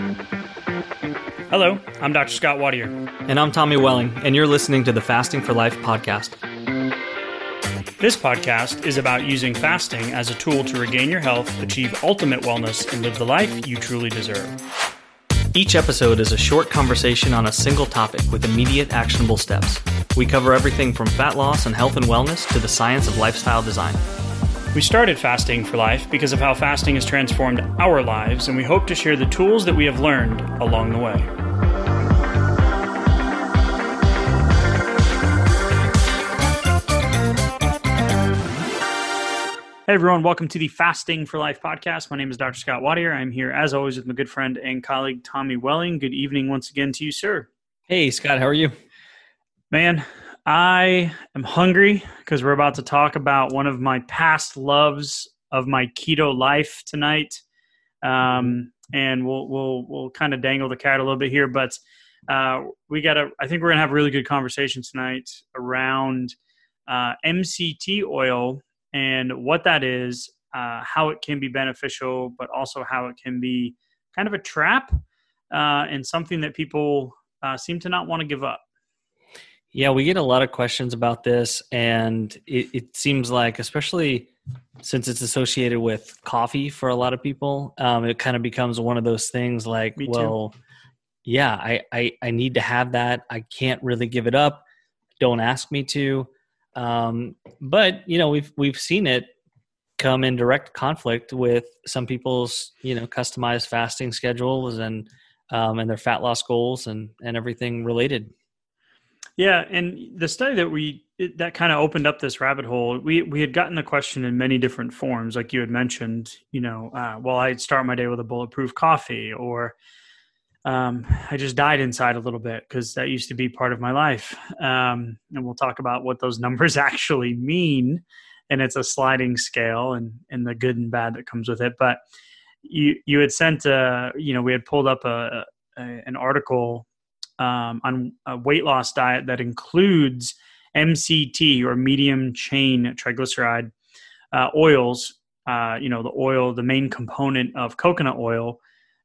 Hello, I'm Dr. Scott Wadier. And I'm Tommy Welling, and you're listening to the Fasting for Life podcast. This podcast is about using fasting as a tool to regain your health, achieve ultimate wellness, and live the life you truly deserve. Each episode is a short conversation on a single topic with immediate actionable steps. We cover everything from fat loss and health and wellness to the science of lifestyle design. We started Fasting for Life because of how fasting has transformed our lives, and we hope to share the tools that we have learned along the way. Hey everyone, welcome to the Fasting for Life podcast. My name is Dr. Scott Wadier. I'm here as always with my good friend and colleague, Tommy Welling. Good evening once again to you, sir. Hey Scott, how are you? Man, I am hungry because we're about to talk about one of my past loves of my keto life tonight. And we'll kind of dangle the carrot a little bit here, but I think we're going to have a really good conversation tonight around MCT oil and what that is, how it can be beneficial, but also how it can be kind of a trap and something that people seem to not want to give up. Yeah, we get a lot of questions about this, and it seems like, especially since it's associated with coffee for a lot of people, it kind of becomes one of those things like, yeah, I need to have that. I can't really give it up. Don't ask me to. But you know, we've seen it come in direct conflict with some people's, customized fasting schedules and their fat loss goals and everything related. Yeah. And the study that kind of opened up this rabbit hole, we had gotten the question in many different forms. Like you had mentioned, I'd start my day with a bulletproof coffee, or I just died inside a little bit because that used to be part of my life. And we'll talk about what those numbers actually mean. And it's a sliding scale and the good and bad that comes with it. But you had sent, we had pulled up an article on a weight loss diet that includes MCT, or medium chain triglyceride oils. The main component of coconut oil.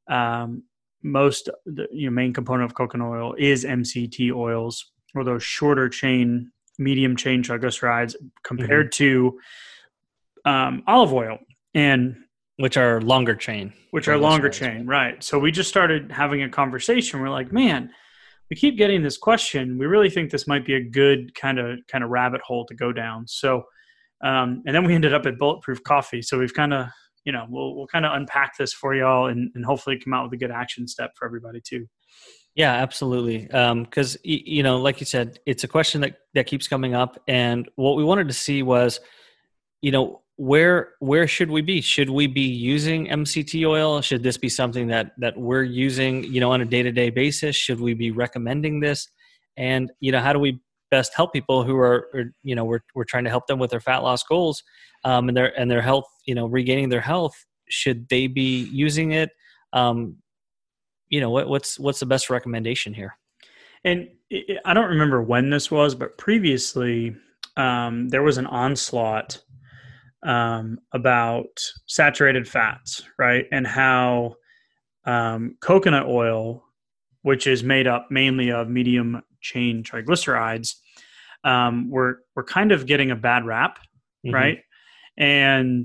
Main component of coconut oil is MCT oils, or those shorter chain, medium chain triglycerides compared to olive oil, and which are longer chain. Right. So we just started having a conversation. We're like, man, we keep getting this question. We really think this might be a good kind of rabbit hole to go down. So, and then we ended up at bulletproof coffee. So we've kind of, we'll kind of unpack this for y'all and hopefully come out with a good action step for everybody too. Yeah, absolutely. Because, like you said, it's a question that keeps coming up. And what we wanted to see was, where should we be? Should we be using MCT oil? Should this be something that we're using, on a day-to-day basis? Should we be recommending this? And, how do we best help people who are we're trying to help them with their fat loss goals, and their health, regaining their health? Should they be using it? What's the best recommendation here? And I don't remember when this was, but previously there was an onslaught about saturated fats, right? And how coconut oil, which is made up mainly of medium chain triglycerides, we're kind of getting a bad rap, right? And,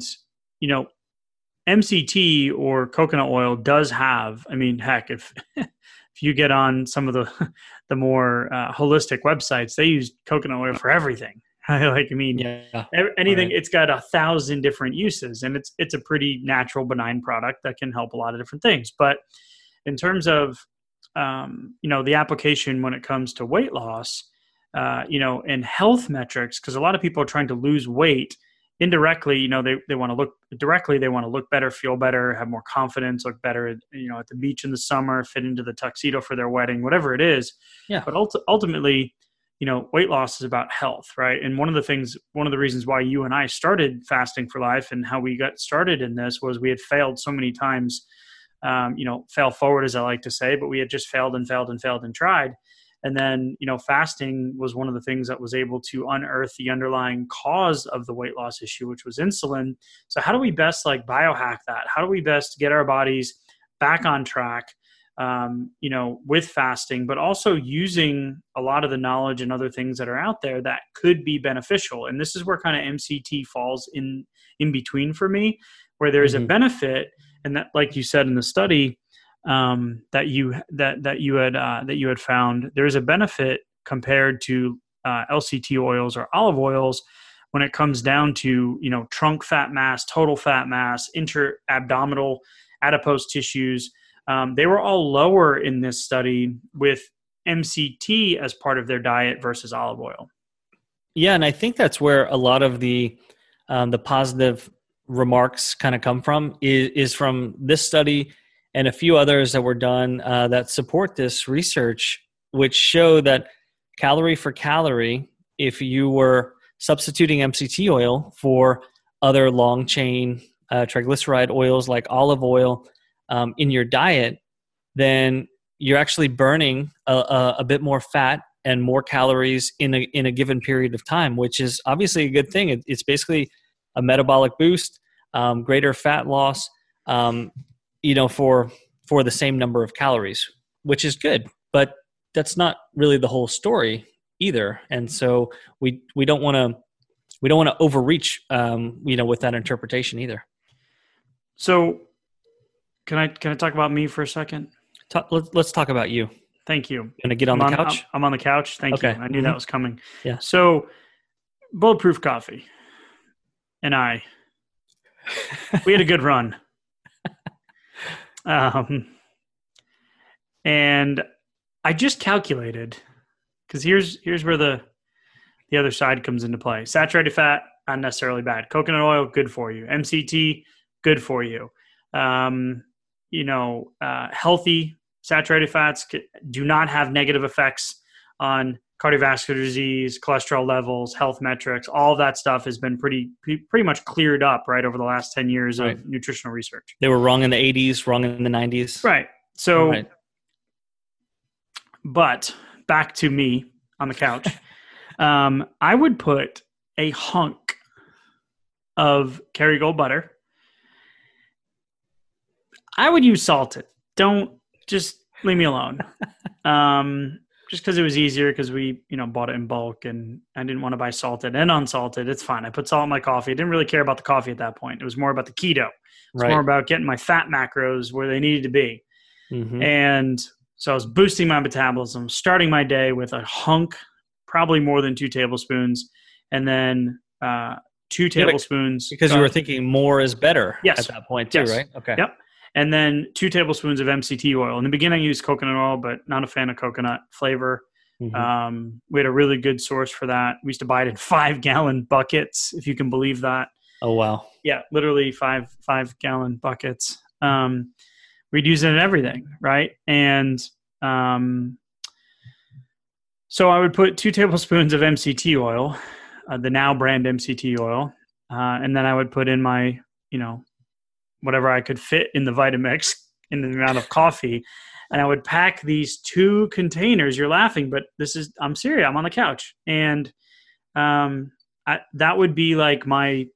MCT, or coconut oil, does have, heck, if you get on some of the more holistic websites, they use coconut oil for everything. Anything, right. It's got 1,000 different uses, and it's a pretty natural, benign product that can help a lot of different things. But in terms of, the application when it comes to weight loss, and health metrics, because a lot of people are trying to lose weight indirectly, they want to look directly. They want to look better, feel better, have more confidence, look better, at the beach in the summer, fit into the tuxedo for their wedding, whatever it is. Yeah. But ultimately, weight loss is about health, right? And one of the reasons why you and I started Fasting for Life and how we got started in this was we had failed so many times, fail forward, as I like to say, but we had just failed and tried. And then, fasting was one of the things that was able to unearth the underlying cause of the weight loss issue, which was insulin. So how do we best biohack that? How do we best get our bodies back on track with fasting, but also using a lot of the knowledge and other things that are out there that could be beneficial. And this is where kind of MCT falls in between for me, where there is a benefit, and that, like you said in the study that you had found, there is a benefit compared to LCT oils or olive oils when it comes down to trunk fat mass, total fat mass, intra-abdominal adipose tissues. They were all lower in this study with MCT as part of their diet versus olive oil. Yeah, and I think that's where a lot of the positive remarks kind of come from is from this study and a few others that were done that support this research, which show that calorie for calorie, if you were substituting MCT oil for other long chain triglyceride oils like olive oil in your diet, then you're actually burning a bit more fat and more calories in a given period of time, which is obviously a good thing. It's basically a metabolic boost, greater fat loss, for the same number of calories, which is good. But that's not really the whole story either. And so we don't want to overreach, with that interpretation either. So can I talk about me for a second? Let's talk about you. Thank you. Gonna get on the couch? I'm on the couch. Thank you. I knew that was coming. Yeah. So Bulletproof Coffee and we had a good run. And I just calculated, because here's where the other side comes into play. Saturated fat, not necessarily bad. Coconut oil, good for you. MCT, good for you. Healthy saturated fats do not have negative effects on cardiovascular disease, cholesterol levels, health metrics. All of that stuff has been pretty much cleared up, right, over the last 10 years of nutritional research. They were wrong in the 80s, wrong in the 90s. Right. So, but back to me on the couch, I would put a hunk of Kerrygold butter. I would use salted. Don't just leave me alone. Just because it was easier, because we, bought it in bulk, and I didn't want to buy salted and unsalted. It's fine. I put salt in my coffee. I didn't really care about the coffee at that point. It was more about the keto. It's more about getting my fat macros where they needed to be. Mm-hmm. And so I was boosting my metabolism, starting my day with a hunk, probably more than 2 tablespoons, and then 2 tablespoons. Because you were thinking more is better at that point too, right? Okay. Yep. And then 2 tablespoons of MCT oil. In the beginning, I used coconut oil, but not a fan of coconut flavor. Mm-hmm. We had a really good source for that. We used to buy it in 5-gallon buckets, if you can believe that. Oh, wow. Yeah, literally 5-gallon buckets. We'd use it in everything, right? And so I would put 2 tablespoons of MCT oil, the Now brand MCT oil, and then I would put in my, whatever I could fit in the Vitamix in the amount of coffee. And I would pack these 2 containers. You're laughing, but I'm serious. I'm on the couch. And that would be like my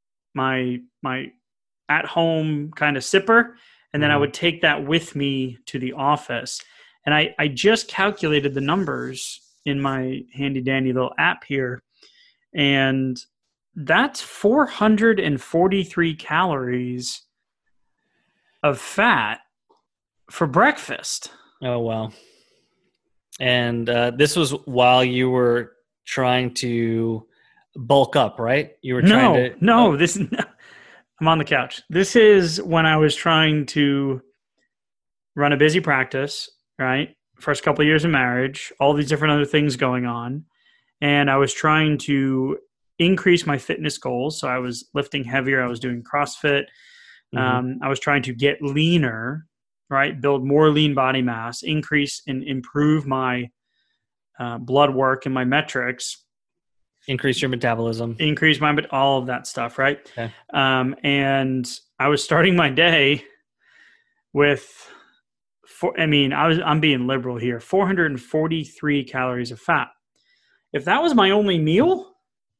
at home kind of sipper. And then I would take that with me to the office. And I just calculated the numbers in my handy dandy little app here. And that's 443 calories of fat for breakfast. Oh, wow. And this was while you were trying to bulk up, right? You were trying to... No, I'm on the couch. This is when I was trying to run a busy practice, right? First couple of years of marriage, all these different other things going on. And I was trying to increase my fitness goals. So I was lifting heavier. I was doing CrossFit. Mm-hmm. I was trying to get leaner, right? Build more lean body mass, increase and improve my blood work and my metrics. Increase your metabolism. All of that stuff, right? Okay. And I was starting my day with, I'm being liberal here, 443 calories of fat. If that was my only meal,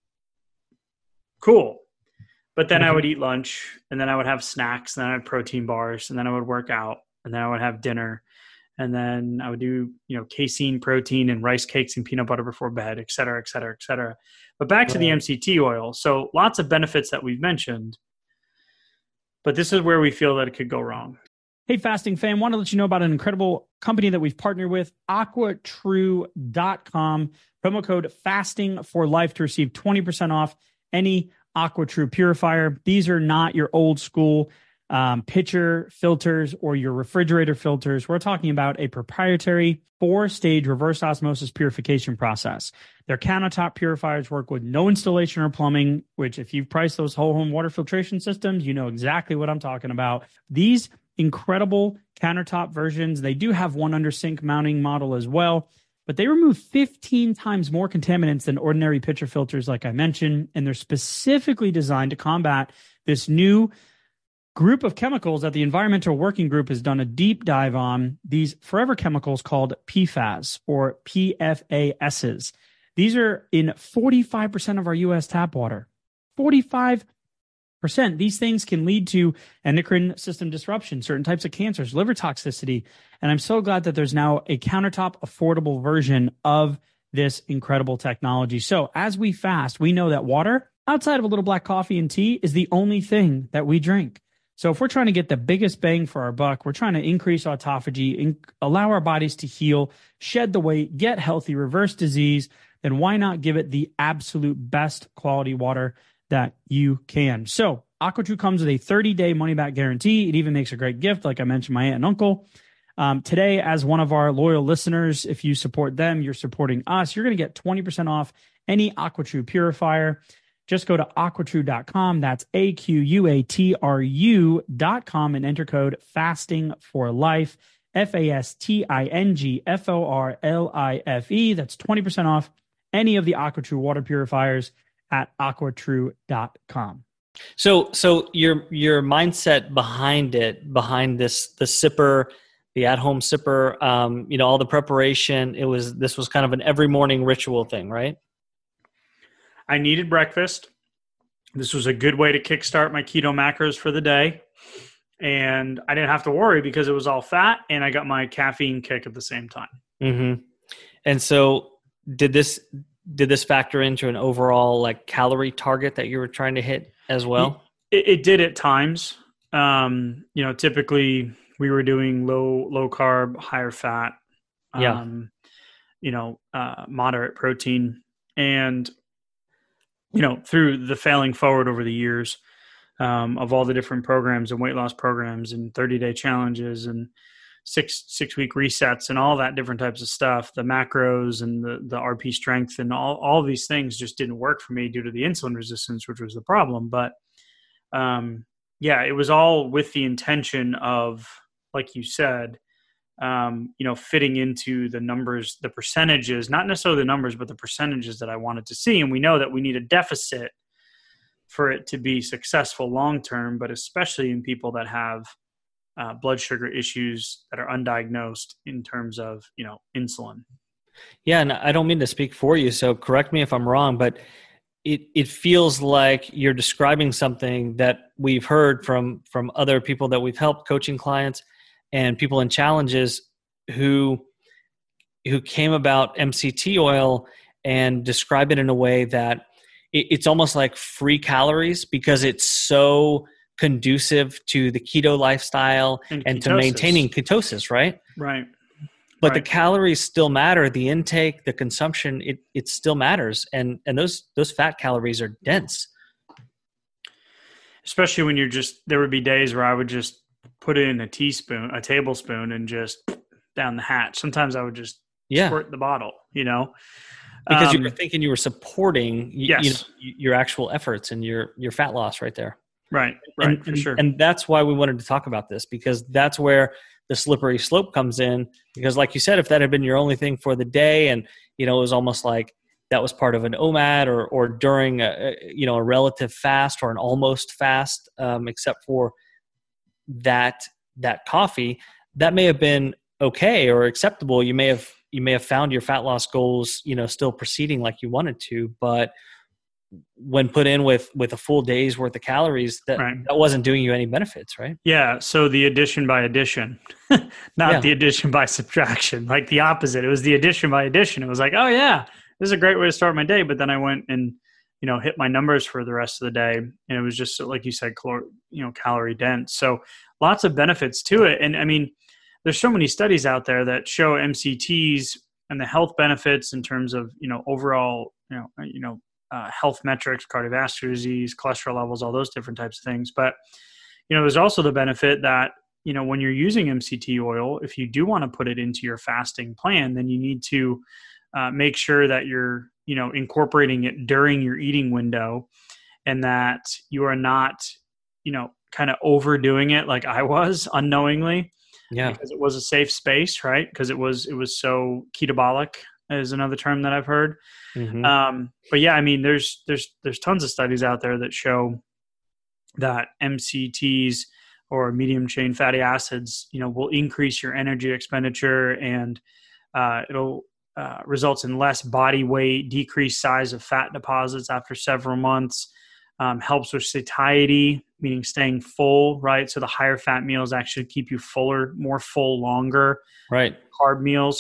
cool. But then I would eat lunch, and then I would have snacks, and then I had protein bars, and then I would work out, and then I would have dinner, and then I would do, casein, protein, and rice cakes and peanut butter before bed, et cetera, et cetera, et cetera. But back to the MCT oil. So lots of benefits that we've mentioned, but this is where we feel that it could go wrong. Hey, fasting fam, want to let you know about an incredible company that we've partnered with, AquaTrue.com. Promo code FASTING for life to receive 20% off any AquaTrue purifier. These are not your old school pitcher filters or your refrigerator filters. We're talking about a proprietary 4-stage reverse osmosis purification process. Their countertop purifiers work with no installation or plumbing, which if you've priced those whole home water filtration systems, you know exactly what I'm talking about. These incredible countertop versions, they do have one under sink mounting model as well, but they remove 15 times more contaminants than ordinary pitcher filters, like I mentioned, and they're specifically designed to combat this new group of chemicals that the Environmental Working Group has done a deep dive on, these forever chemicals called PFAS or PFASs. These are in 45% of our U.S. tap water. 45%. These things can lead to endocrine system disruption, certain types of cancers, liver toxicity. And I'm so glad that there's now a countertop affordable version of this incredible technology. So as we fast, we know that water, outside of a little black coffee and tea, is the only thing that we drink. So if we're trying to get the biggest bang for our buck, we're trying to increase autophagy, allow our bodies to heal, shed the weight, get healthy, reverse disease, then why not give it the absolute best quality water that you can? So AquaTrue comes with a 30-day money-back guarantee. It even makes a great gift, like I mentioned, my aunt and uncle. Today, as one of our loyal listeners, if you support them, you're supporting us. You're going to get 20% off any AquaTrue purifier. Just go to aquatrue.com. That's AQUATRU.com and enter code FASTING for life. FASTINGFORLIFE. That's 20% off any of the AquaTrue water purifiers at aquatrue.com. So your mindset behind this, the sipper, the at-home sipper, all the preparation, this was kind of an every morning ritual thing, right? I needed breakfast. This was a good way to kickstart my keto macros for the day. And I didn't have to worry because it was all fat and I got my caffeine kick at the same time. Mm-hmm. And so did this factor into an overall like calorie target that you were trying to hit as well? It did at times. Typically we were doing low carb, higher fat, moderate protein. And through the failing forward over the years of all the different programs and weight loss programs and 30-day challenges and six-week resets and all that different types of stuff, the macros and the RP strength and all these things just didn't work for me due to the insulin resistance, which was the problem. But it was all with the intention of, like you said, fitting into the numbers, the percentages, not necessarily the numbers, but the percentages that I wanted to see. And we know that we need a deficit for it to be successful long-term, but especially in people that have blood sugar issues that are undiagnosed in terms of, insulin. Yeah. And I don't mean to speak for you, so correct me if I'm wrong, but it feels like you're describing something that we've heard from other people that we've helped, coaching clients and people in challenges who came about MCT oil and describe it in a way that it's almost like free calories because it's so conducive to the keto lifestyle and to maintaining ketosis, right? Right. But the calories still matter. The intake, the consumption, it still matters. And those fat calories are dense. Especially when there would be days where I would just put it in a tablespoon and just down the hatch. Sometimes I would just squirt the bottle, Because you were thinking you were supporting your actual efforts and your fat loss right there. Right, for sure. And that's why we wanted to talk about this, because that's where the slippery slope comes in. Because like you said, if that had been your only thing for the day and, it was almost like that was part of an OMAD or during a relative fast or an almost fast, except for that coffee, that may have been okay or acceptable. You may have found your fat loss goals, still proceeding like you wanted to, but when put in with a full day's worth of calories, that wasn't doing you any benefits, right? Yeah. So the addition by addition, not the addition by subtraction, like the opposite. It was the addition by addition. It was like, oh yeah, this is a great way to start my day. But then I went and, hit my numbers for the rest of the day. And it was just, like you said, calorie dense. So lots of benefits to it. And I mean, there's so many studies out there that show MCTs and the health benefits in terms of, overall, health metrics, cardiovascular disease, cholesterol levels, all those different types of things. But, there's also the benefit that, when you're using MCT oil, if you do want to put it into your fasting plan, then you need to make sure that you're, incorporating it during your eating window, and that you are not, kind of overdoing it like I was unknowingly. Yeah. Because it was a safe space, right? Because it was so ketabolic is another term that I've heard. Mm-hmm. But yeah, I mean, there's tons of studies out there that show that MCTs or medium chain fatty acids, will increase your energy expenditure, and it'll results in less body weight, decreased size of fat deposits after several months. Helps with satiety, meaning staying full, right? So the higher fat meals actually keep you fuller, more full longer. Right. Carb meals.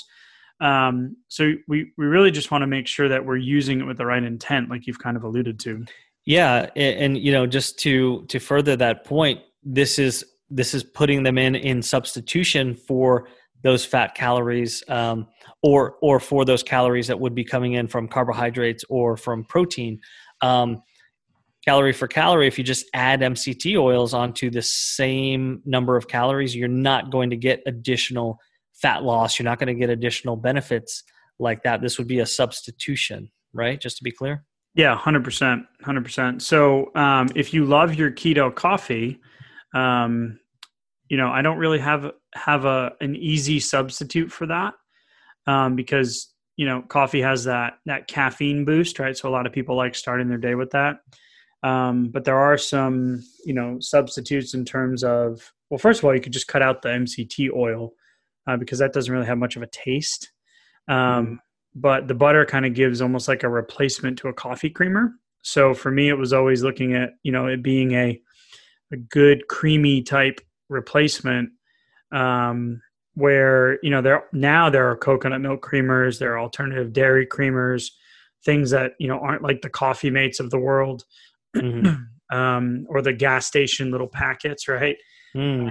So we really just want to make sure that we're using it with the right intent, like you've kind of alluded to. Yeah. And just to further that point, this is putting them in substitution for those fat calories, or for those calories that would be coming in from carbohydrates or from protein. Calorie for calorie, if you just add MCT oils onto the same number of calories, you're not going to get additional fat loss. You're not going to get additional benefits like that. This would be a substitution, right? Just to be clear. Yeah, 100%. 100%. So if you love your keto coffee, I don't really have an easy substitute for that, because, coffee has that caffeine boost, right? So a lot of people like starting their day with that. But there are some, substitutes in terms of, well, first of all, you could just cut out the MCT oil, because that doesn't really have much of a taste. But the butter kind of gives almost like a replacement to a coffee creamer. So for me, it was always looking at, it being a good creamy type replacement, where, there are coconut milk creamers, there are alternative dairy creamers, things that, aren't like the Coffee Mates of the world. Mm-hmm. Or the gas station little packets, right? Mm.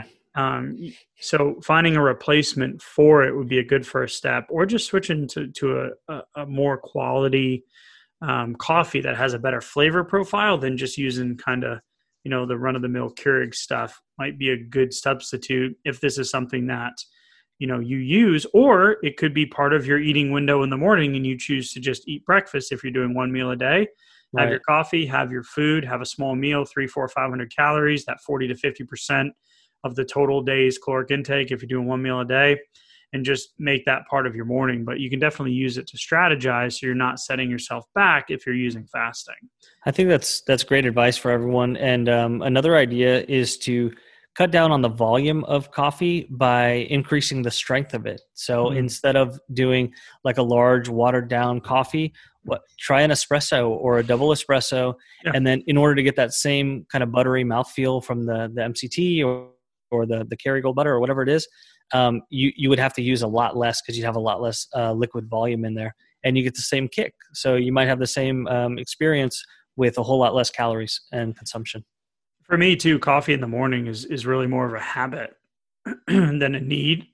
So finding a replacement for it would be a good first step, or just switching to a more quality coffee that has a better flavor profile than just using kind of, the run-of-the-mill Keurig stuff might be a good substitute if this is something that, you use, or it could be part of your eating window in the morning and you choose to just eat breakfast if you're doing one meal a day. Have your coffee, have your food, have a small meal, 300, 400, 500 calories, that 40 to 50% of the total day's caloric intake if you're doing one meal a day, and just make that part of your morning. But you can definitely use it to strategize so you're not setting yourself back if you're using fasting. I think that's great advice for everyone. And another idea is to cut down on the volume of coffee by increasing the strength of it. So instead of doing like a large watered down coffee, try an espresso or a double espresso. Yeah. And then in order to get that same kind of buttery mouthfeel from the MCT or the Kerrygold butter or whatever it is, you would have to use a lot less because you'd have a lot less liquid volume in there, and you get the same kick. So you might have the same experience with a whole lot less calories and consumption. For me too, coffee in the morning is really more of a habit than a need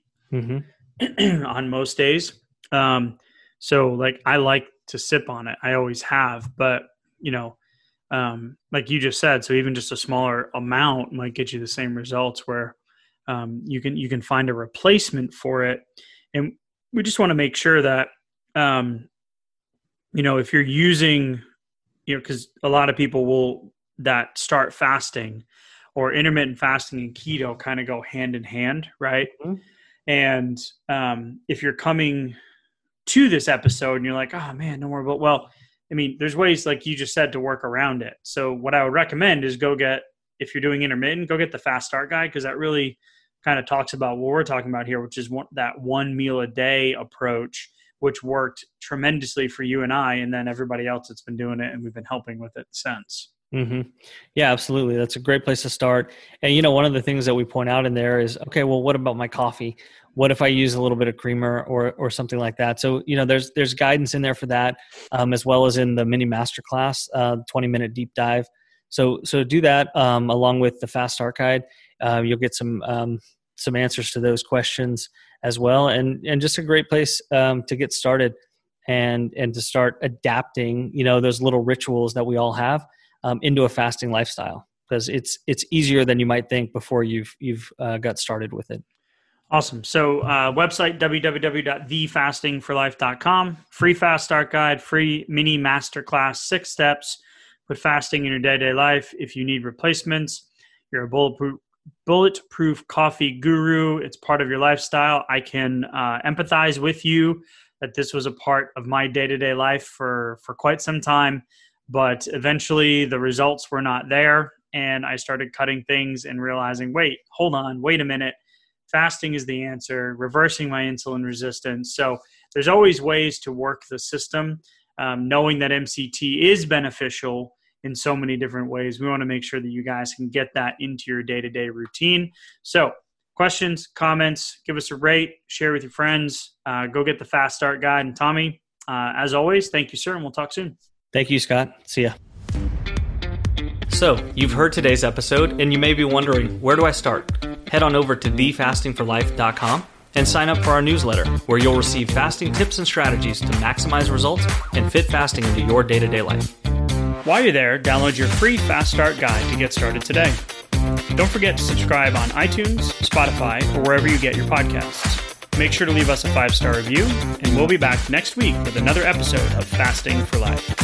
on most days. So like I like to sip on it. I always have, but like you just said, so even just a smaller amount might get you the same results where you can find a replacement for it. And we just want to make sure that, if you're using, because a lot of people that start fasting or intermittent fasting and keto kind of go hand in hand, right? Mm-hmm. And if you're coming to this episode and you're like, oh man, no more, but well, I mean, there's ways like you just said to work around it. So what I would recommend is if you're doing intermittent, go get the Fast Start Guide, because that really kind of talks about what we're talking about here, which is that one meal a day approach, which worked tremendously for you and I, and then everybody else that's been doing it, and we've been helping with it since. Mm-hmm. Yeah, absolutely. That's a great place to start. And, one of the things that we point out in there is, okay, well, what about my coffee? What if I use a little bit of creamer or something like that? So, there's guidance in there for that, as well as in the mini masterclass, 20-minute deep dive. So do that along with the Fast Start Guide. You'll get some answers to those questions as well, and just a great place to get started and to start adapting, those little rituals that we all have into a fasting lifestyle, because it's easier than you might think before you've got started with it. Awesome. So website, www.thefastingforlife.com, free Fast Start Guide, free mini masterclass, 6 steps, put fasting in your day-to-day life. If you need replacements, you're a bulletproof coffee guru, it's part of your lifestyle. I can empathize with you that this was a part of my day-to-day life for quite some time, but eventually the results were not there. And I started cutting things and realizing, wait a minute. Fasting is the answer, reversing my insulin resistance. So there's always ways to work the system, knowing that MCT is beneficial in so many different ways. We want to make sure that you guys can get that into your day-to-day routine. So questions, comments, give us a rate, share with your friends, go get the Fast Start Guide. And Tommy, as always, thank you, sir, and we'll talk soon. Thank you, Scott. See ya. So you've heard today's episode, and you may be wondering, where do I start? Head on over to thefastingforlife.com and sign up for our newsletter, where you'll receive fasting tips and strategies to maximize results and fit fasting into your day-to-day life. While you're there, download your free Fast Start Guide to get started today. Don't forget to subscribe on iTunes, Spotify, or wherever you get your podcasts. Make sure to leave us a 5-star review, and we'll be back next week with another episode of Fasting for Life.